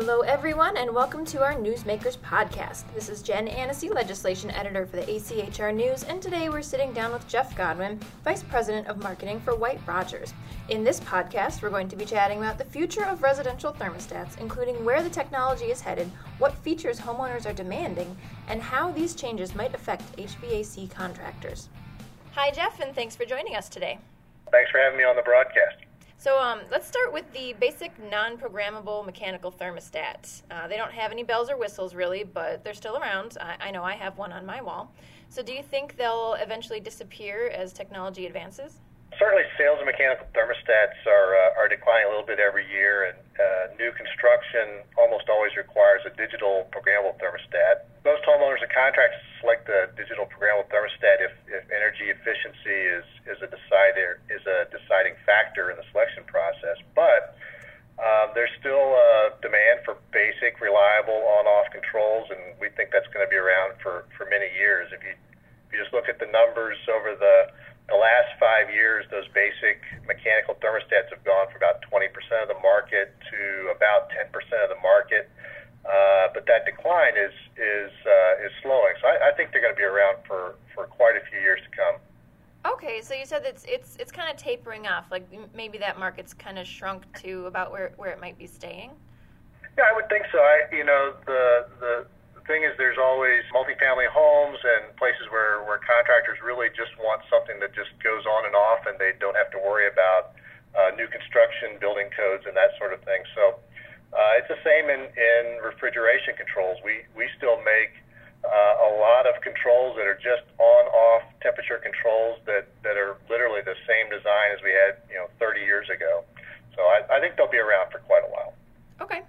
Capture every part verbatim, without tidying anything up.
Hello, everyone, and welcome to our Newsmakers podcast. This is Jen Annecy, legislation editor for the A C H R News, and today we're sitting down with Jeff Godwin, vice president of marketing for White Rogers. In this podcast, we're going to be chatting about the future of residential thermostats, including where the technology is headed, what features homeowners are demanding, and how these changes might affect H V A C contractors. Hi, Jeff, and thanks for joining us today. Thanks for having me on the broadcast. So um, let's start with the basic non-programmable mechanical thermostat. Uh, they don't have any bells or whistles, really, but they're still around. I, I know I have one on my wall. So do you think they'll eventually disappear as technology advances? Certainly, sales of mechanical thermostats are uh, are declining a little bit every year, and uh, new construction almost always requires a digital programmable thermostat. Most homeowners and contractors select the digital programmable thermostat if, if energy efficiency is, is a decider is a deciding factor in the selection process. But um, there's still a demand for basic, reliable on-off controls, and we think that's going to be around for, for many years. If you if you just look at the numbers over the The last five years, those basic mechanical thermostats have gone from about twenty percent of the market to about ten percent of the market. Uh, but that decline is is uh, is slowing. So I, I think they're going to be around for, for quite a few years to come. Okay, so you said it's it's it's kind of tapering off. Like maybe that market's kind of shrunk to about where, where it might be staying. Yeah, I would think so. I you know the the. The thing is, there's always multifamily homes and places where, where contractors really just want something that just goes on and off, and they don't have to worry about uh, new construction, building codes, and that sort of thing. So uh, it's the same in, in refrigeration controls. We we still make uh, a lot of controls that are just on-off temperature controls that, that are literally the same design as we had you know thirty years ago. So I, I think they'll be around for quite a while. Okay.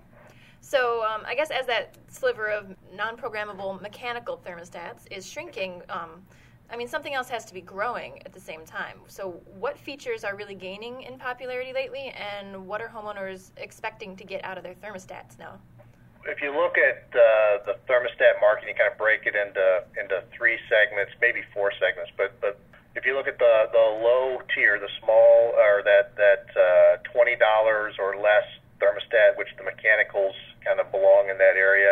So um, I guess as that sliver of non-programmable mechanical thermostats is shrinking, um, I mean, something else has to be growing at the same time. So what features are really gaining in popularity lately, and what are homeowners expecting to get out of their thermostats now? If you look at uh, the thermostat market, you kind of break it into into three segments, maybe four segments. But but if you look at the, the low tier, the small, or that, that uh, twenty dollars or less thermostat, which the mechanicals kind of belong in that area,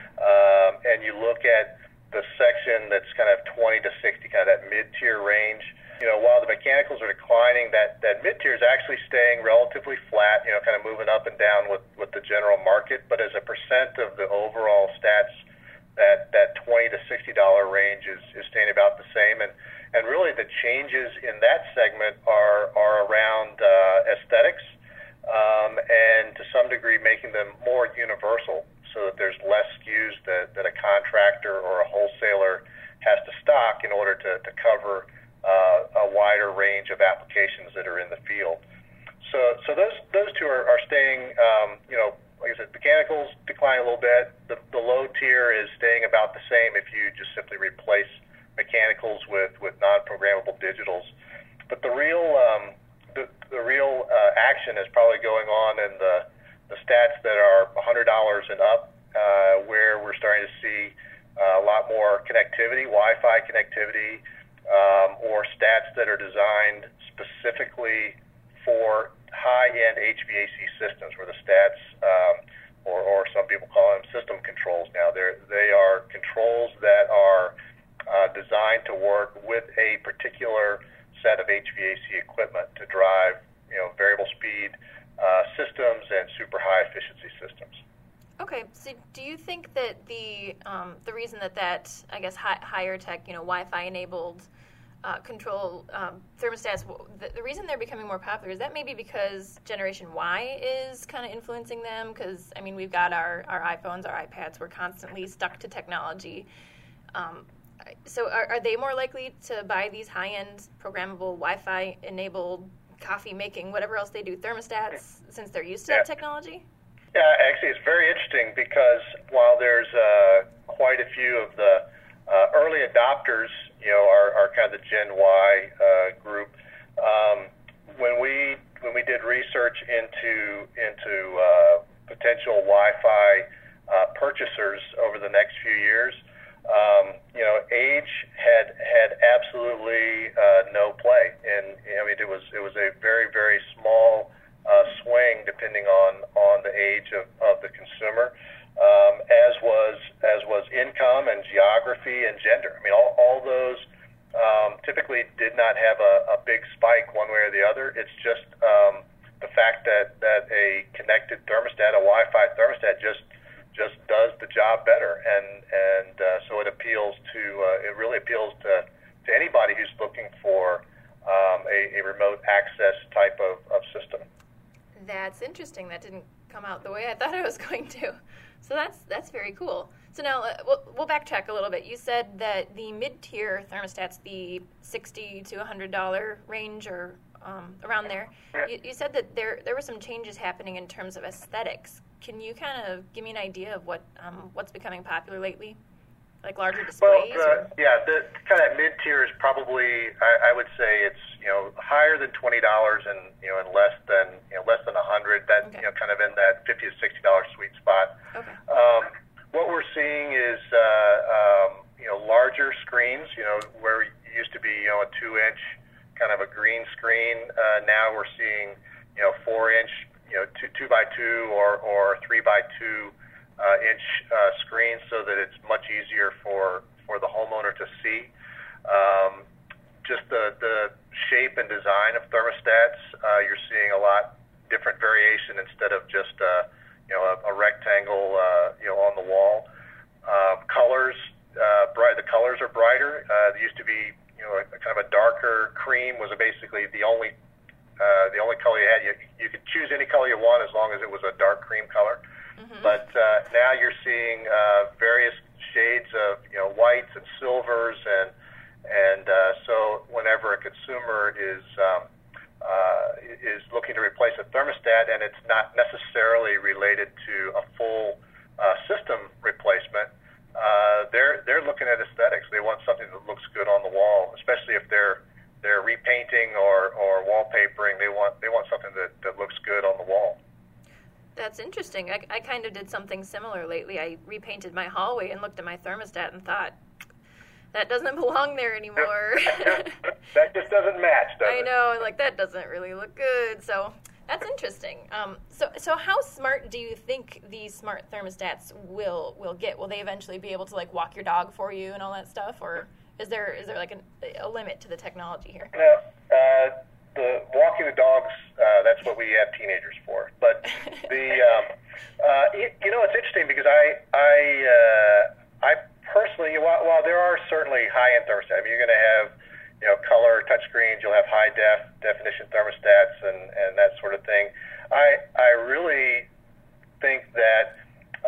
um, and you look at the section that's kind of twenty to sixty, kind of that mid-tier range. You know, while the mechanicals are declining, that, that mid-tier is actually staying relatively flat, you know, kind of moving up and down with, with the general market. But as a percent of the overall stats, that, that twenty to sixty dollar range is, is staying about the same. And, and really the changes in that segment are, are around uh, aesthetics, Um, and to some degree making them more universal so that there's less S K Us that, that a contractor or a wholesaler has to stock in order to, to cover uh, a wider range of applications that are in the field. So so those those two are, are staying, um, you know, like I said, mechanicals decline a little bit. The, the low tier is staying about the same if you just simply replace mechanicals with, with non-programmable digitals. But the real um, The, the real uh, action is probably going on in the, the stats that are one hundred dollars and up, uh, where we're starting to see uh, a lot more connectivity, Wi-Fi connectivity, um, or stats that are designed specifically for high-end H V A C systems, where the stats, um, or, or some people call them system controls now, They're, they are controls that are uh, designed to work with a particular set of H V A C equipment to drive, you know, variable speed uh, systems and super high efficiency systems. Okay, so do you think that the um, the reason that that I guess high, higher tech, you know, Wi-Fi enabled uh, control um, thermostats, the, the reason they're becoming more popular is that maybe because Generation Y is kind of influencing them? Because I mean, we've got our our iPhones, our iPads, we're constantly stuck to technology. Um, So are, are they more likely to buy these high-end programmable Wi-Fi enabled coffee making, whatever else they do, thermostats, since they're used to yeah. that technology? Yeah, actually it's very interesting because while there's uh, quite a few of the uh, early adopters, you know, are, are kind of the Gen Y uh, group, um, when we when we did research into into uh, potential Wi-Fi uh, purchasers over the next few years, Um, you know, age had had absolutely uh, no play, and I mean it was it was a very very small uh, swing depending on, on the age of, of of the consumer, um, as was as was income and geography and gender. I mean, all, all those um, typically did not have a, a big spike one way or the other. It's just um, the fact that, that a connected thermostat, a Wi-Fi thermostat, just just does the job better, and and uh, so it appeals to uh, it really appeals to, to anybody who's looking for um, a, a remote access type of, of system. That's interesting. That didn't come out the way I thought it was going to. So that's that's very cool. So now uh, we'll, we'll backtrack a little bit. You said that the mid-tier thermostats, the sixty to one hundred dollars range or um, around there, you, you said that there there were some changes happening in terms of aesthetics. Can you kind of give me an idea of what um, what's becoming popular lately? Like larger displays? Well, uh, yeah, the kind of mid-tier is probably, I, I would say it's, you know, higher than twenty dollars and, you know, and less than, you know, less than one hundred dollars. That, okay. You know, kind of in that fifty to sixty dollars sweet spot. Okay. Um, what we're seeing is, uh, um, you know, larger screens, you know, where it used to be, you know, a two-inch kind of a green screen. Uh, now we're seeing, you know, four-inch, you know, two, two by two or, or three by two uh, inch uh, screens, so that it's much easier for, for the homeowner to see. Um, just the, the shape and design of thermostats, uh, you're seeing a lot different variation instead of just uh, you know a, a rectangle uh, you know on the wall. Uh, colors, uh, bright. The colors are brighter. Uh, there used to be you know a, a kind of a darker cream was basically the only uh, the only color you had. You, you could choose any color you want as long as it was a dark cream color. Mm-hmm. But uh, now you're seeing uh, various shades of you know whites and silvers and and uh, so whenever a consumer is um, uh, is looking to replace a thermostat and it's not necessarily related to a full uh, system replacement, uh, they're they're looking at aesthetics. They want something that looks good on the wall, especially if they're they're repainting or, or wallpapering. They want they want something that, that looks good on the wall. That's interesting. I, I kind of did something similar lately. I repainted my hallway and looked at my thermostat and thought, that doesn't belong there anymore. That just doesn't match, does I it? know, like that doesn't really look good. So that's interesting. Um, so, so how smart do you think these smart thermostats will will get? Will they eventually be able to like walk your dog for you and all that stuff, or is there is there like an, a limit to the technology here? No, uh, the walking the dogs. Uh, that's what we have teenagers for. But the um, uh, you, you know, it's interesting because I I uh, I. Personally, while, while there are certainly high-end thermostats, I mean, you're going to have, you know, color touchscreens, you'll have high-def definition thermostats and, and that sort of thing. I I really think that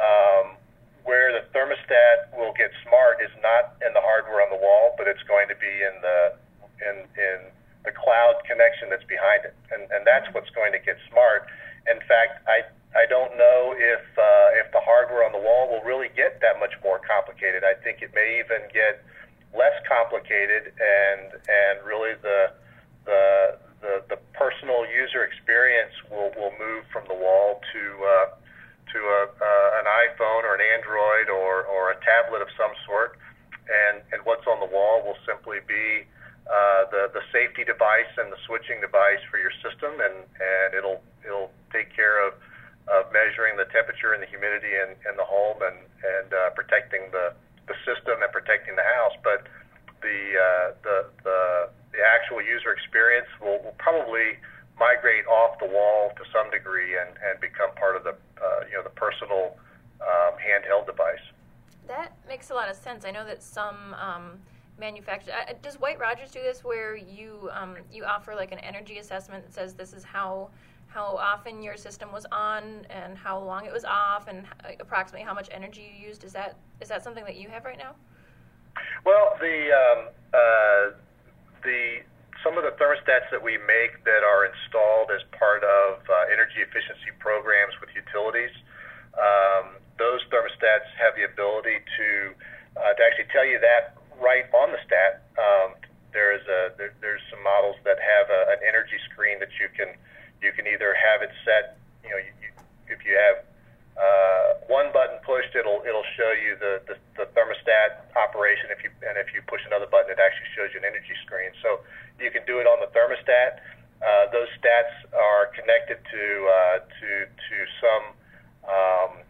um, where the thermostat will get smart is not in the hardware on the wall, but it's going to be in the in in the cloud connection that's behind it, and and that's what's going to get smart. In fact, I. I don't know if uh, if the hardware on the wall will really get that much more complicated. I think it may even get less complicated, and and really the the the, the personal user experience will, will move from the wall to uh, to a, uh, an iPhone or an Android or, or a tablet of some sort, and and what's on the wall will simply be uh, the the safety device and the switching device for your system, and, and it'll it'll take care of. of measuring the temperature and the humidity in, in the home and, and uh, protecting the, the system and protecting the house. But the, uh, the, the, the actual user experience will, will probably migrate off the wall to some degree and, and become part of the, uh, you know, the personal um, handheld device. That makes a lot of sense. I know that some um, manufacturers, uh, does White Rogers do this where you um, you offer like an energy assessment that says this is how how often your system was on and how long it was off and approximately how much energy you used? Is that is that something that you have right now? Well, the um, uh, the some of the thermostats that we make that are installed as part of uh, energy efficiency programs with utilities, um, those thermostats have the ability to uh, to actually tell you that right on the stat. Um, there's a there, there's some models that have a, an energy screen that you can You can either have it set, you know, you, you, if you have uh, one button pushed, it'll it'll show you the, the, the thermostat operation. If you and if you push another button, it actually shows you an energy screen. So you can do it on the thermostat. Uh, those stats are connected to uh, to to some um,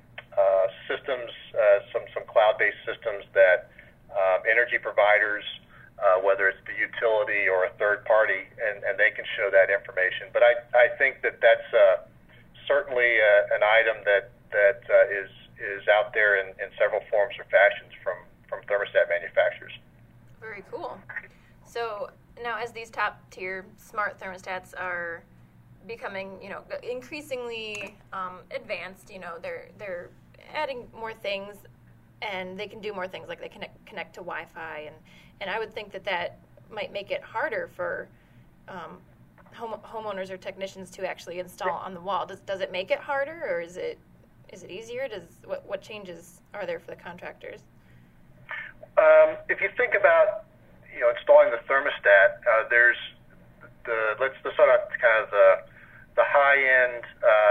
systems that um, energy providers, uh, whether it's the utility or a third party, and, and they can show that information. But I, I think that that's uh, certainly uh, an item that, that uh, is, is out there in, in several forms or fashions from, from thermostat manufacturers. Very cool. So now as these top tier smart thermostats are becoming, you know, increasingly um, advanced, you know, they're they're adding more things, and they can do more things, like they connect connect to Wi-Fi, and, and I would think that that might make it harder for um, home, homeowners or technicians to actually install on the wall. Does does it make it harder, or is it is it easier? Does what what changes are there for the contractors? Um, if you think about, you know, installing the thermostat, uh, there's the let's let's start out kind of the the high-end uh,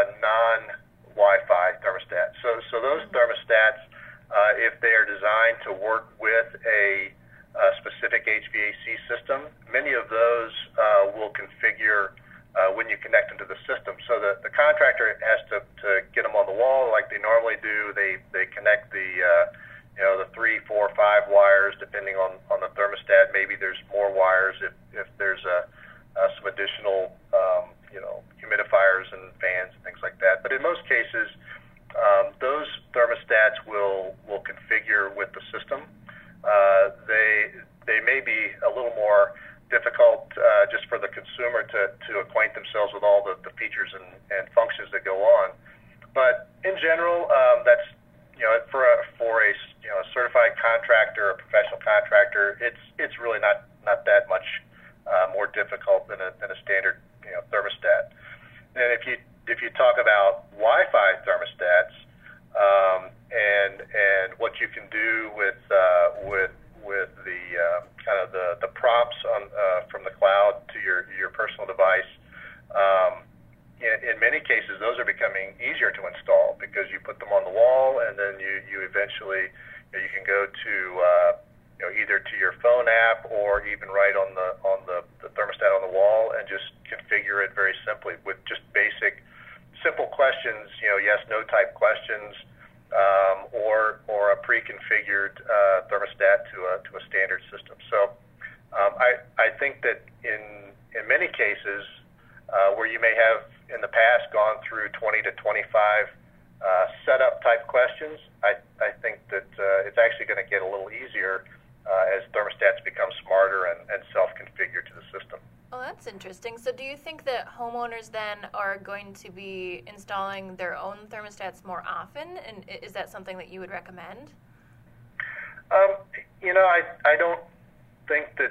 non-Wi-Fi thermostat. So so those thermostats, uh, if they are designed to work with a, a specific H V A C system, many of those uh, will configure uh, when you connect them to the system. So the, the contractor has to, to get them on the wall like they normally do. They they connect the uh, you know the three, four, five wires depending on, on the thermostat. Maybe there's more wires if if there's a uh, some additional um, you know humidifiers and fans and things like that. But in most cases, um, those thermostats will will configure with the system. Uh, they they may be a little more difficult uh, just for the consumer to, to acquaint themselves with all the, the features and, and functions that go on. But in general, um, that's you know for a for a you know a certified contractor, a professional contractor, it's it's really not not that much uh, more difficult than a than a standard you know thermostat. And if you if you talk about Wi-Fi thermostats um, and and what you can do with uh, with with the uh, kind of the, the prompts on uh, from the cloud to your your personal device, um, in, in many cases those are becoming easier to install because you put them on the wall, and then you you eventually you, know, you can go to uh, you know either to your phone app or even right on the on the, the thermostat on the wall and just configure it very simply with just basic simple questions, you know yes no type questions. Um, or or a pre-configured uh, thermostat to a to a standard system. So um, I I think that in in many cases uh, where you may have in the past gone through twenty to twenty-five uh, setup type questions, I I think that uh, it's actually going to get a little easier uh, as thermostats become smarter and, and self-configured to the system. Oh, that's interesting. So do you think that homeowners then are going to be installing their own thermostats more often? And is that something that you would recommend? Um, you know, I, I don't think that,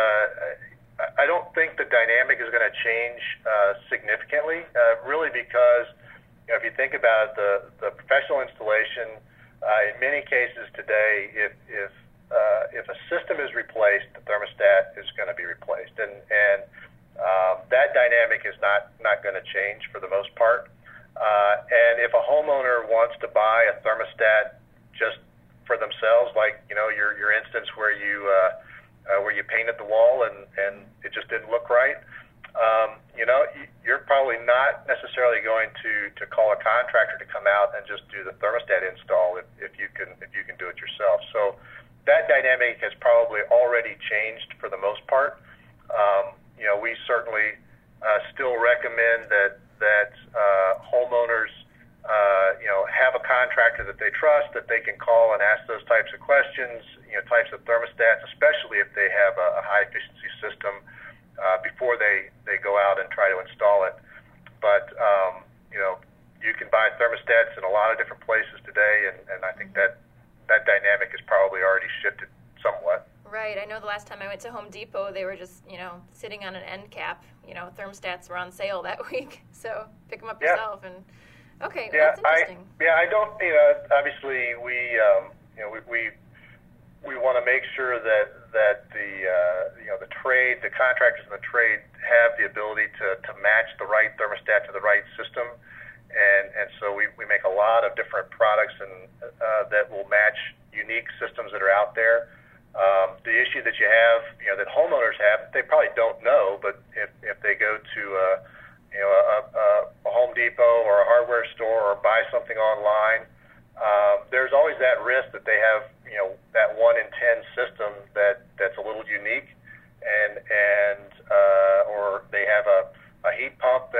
uh, I don't think the dynamic is going to change uh, significantly, uh, really because, you know, if you think about the, the professional installation, uh, in many cases today, if, if Uh, if a system is replaced, the thermostat is going to be replaced, and and um, that dynamic is not not going to change for the most part. Uh, and if a homeowner wants to buy a thermostat just for themselves, like you know your your instance where you uh, uh, where you painted the wall and and it just didn't look right, um, you know you're probably not necessarily going to to call a contractor to come out and just do the thermostat install if, if you can if you can do it yourself. So that dynamic has probably already changed for the most part. Um, you know, we certainly uh, still recommend that that uh, homeowners, uh, you know, have a contractor that they trust, that they can call and ask those types of questions, you know, types of thermostats, especially if they have a, a high efficiency system uh, before they, they go out and try to install it. But, um, you know, you can buy thermostats in a lot of different places today, and, and I think that that dynamic has probably already shifted somewhat. Right. I know the last time I went to Home Depot, they were just, you know, sitting on an end cap. You know, thermostats were on sale that week, so pick them up yeah. yourself. And okay, yeah, that's interesting. I, yeah, I don't. You know, obviously we, um, you know, we we, we want to make sure that that the uh, you know the trade, the contractors in the trade have the ability to to match the right thermostat to the right system. And, and so we, we make a lot of different products and uh, that will match unique systems that are out there. Um, the issue that you have, you know, that homeowners have, they probably don't know, but if, if they go to a, you know, a, a, a Home Depot or a hardware store or buy something online, uh, there's always that risk that they have, you know,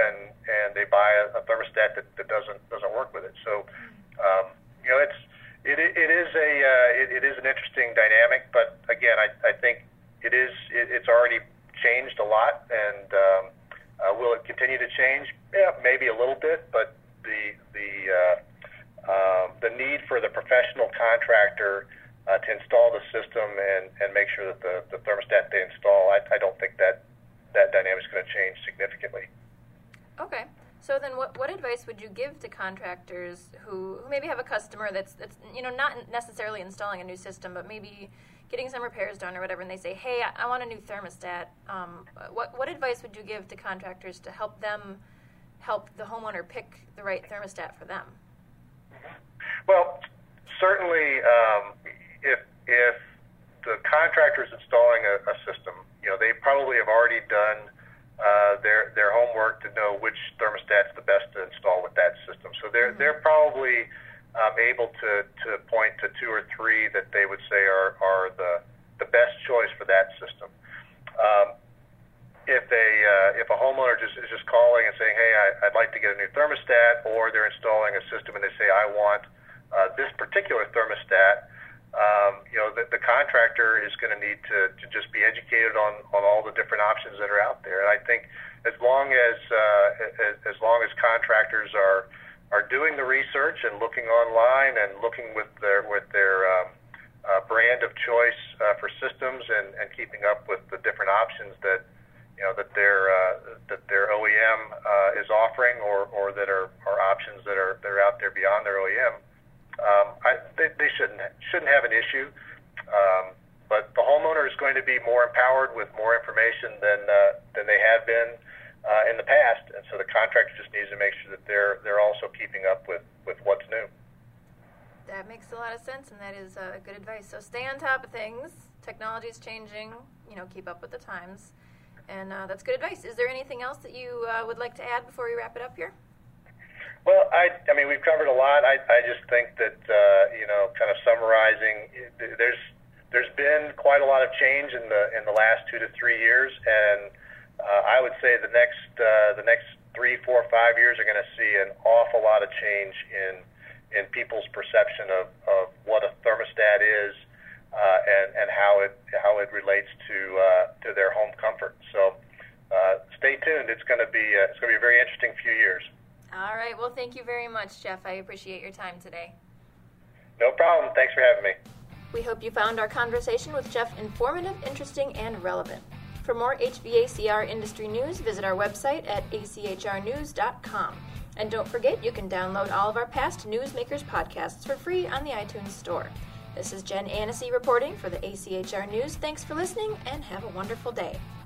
and, and they buy a, a thermostat that, that doesn't doesn't work with it. So, um, you know, it's it it is a uh, it, it is an interesting dynamic. But again, I, I think it is it, it's already changed a lot, and um, uh, will it continue to change? Yeah, maybe a little bit, but the the uh, uh, the need for the professional contractor uh, to install the system and, and make sure that the, the thermostat they install, I, I don't think that that dynamic is going to change significantly. Okay. So then what, what advice would you give to contractors who, who maybe have a customer that's, that's, you know, not necessarily installing a new system, but maybe getting some repairs done or whatever, and they say, hey, I, I want a new thermostat. Um, what, what advice would you give to contractors to help them help the homeowner pick the right thermostat for them? Well, certainly um, if, if the contractor is installing a, a system, you know, they probably have already done uh, their their homework to know which thermostat's the best to install with that system. So they're mm-hmm. they're probably um, able to, to point to two or three that they would say are, are the the best choice for that system. Um, if a uh, if a homeowner just is just calling and saying, hey, I, I'd like to get a new thermostat, or they're installing a system and they say, I want uh, this particular thermostat. Um, you know, the, the contractor is going to need to, to just be educated on, on all the different options that are out there. And I think as long as uh, as, as long as contractors are are doing the research and looking online and looking with their with their um, uh, brand of choice uh, for systems and, and keeping up with the different options that you know that their uh, that their O E M uh, is offering, or, or that are, are options that are that are out there beyond their O E M. Um, I, they, they shouldn't shouldn't have an issue, um, but the homeowner is going to be more empowered with more information than uh, than they have been uh, in the past, and so the contractor just needs to make sure that they're they're also keeping up with, with what's new. That makes a lot of sense, and that is uh, good advice. So stay on top of things. Technology is changing. You know, keep up with the times, and uh, that's good advice. Is there anything else that you uh, would like to add before we wrap it up here? Well, I, I mean, we've covered a lot. I, I just think that, uh, you know, kind of summarizing, there's there's been quite a lot of change in the in the last two to three years, and uh, I would say the next uh, the next three, four, five years are going to see an awful lot of change in in people's perception of, of what a thermostat is uh, and and how it how it relates to uh, to their home comfort. So uh, stay tuned. It's going to be uh, it's going to be a very interesting few years. All right. Well, thank you very much, Jeff. I appreciate your time today. No problem. Thanks for having me. We hope you found our conversation with Jeff informative, interesting, and relevant. For more H V A C R industry news, visit our website at a c h r news dot com. And don't forget, you can download all of our past Newsmakers podcasts for free on the iTunes Store. This is Jen Annecy reporting for the A C H R News. Thanks for listening, and have a wonderful day.